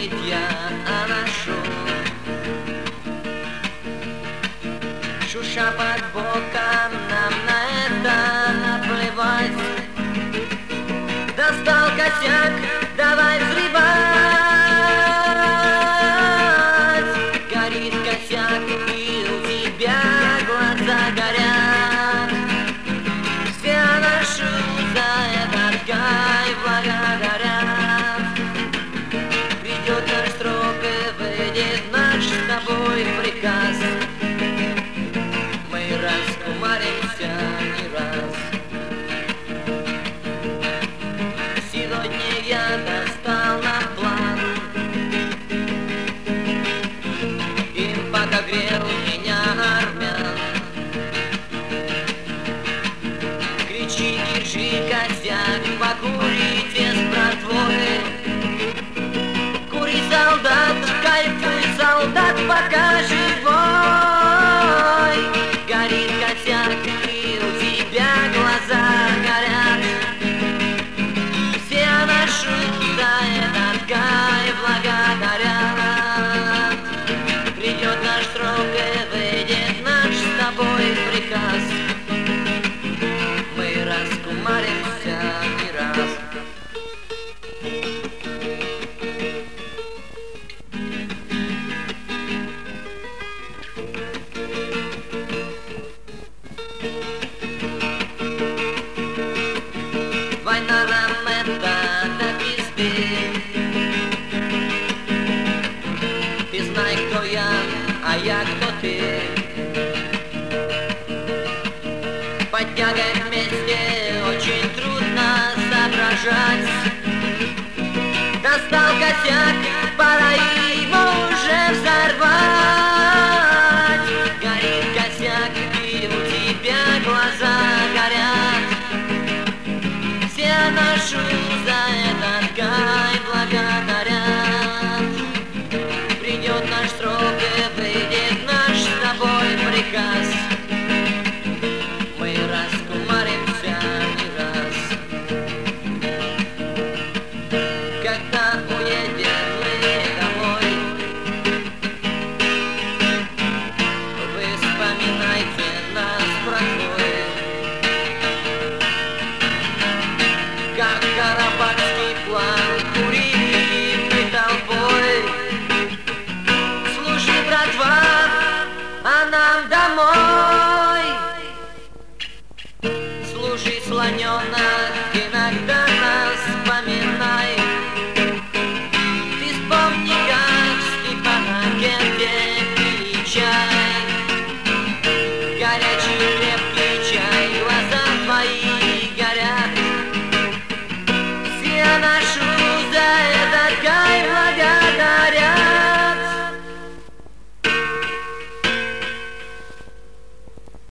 ведь я ношу. Шуша под боком, нам на это наплевать. Достал косяк, давай взрывать. Горит косяк, и у тебя глаза горят. Все ношу за этот кайф благодарят. Придет наш срок и выйдет наш с тобой приказ. Мы раскумаримся не раз. Сегодня я достал на план. Им подогрел меня армян. Кричи, держи косяк, покурите с братвой. Кури, солдат, кайфуй, солдат, пока живой. Горит косяк, и у тебя глаза горят. Все ношу за этот кайф благодарят. Придет наш срок и выйдет наш с тобой приказ. Мы раскумаримся не раз. Война нам это до пизды. Ты знай, кто я, а я кто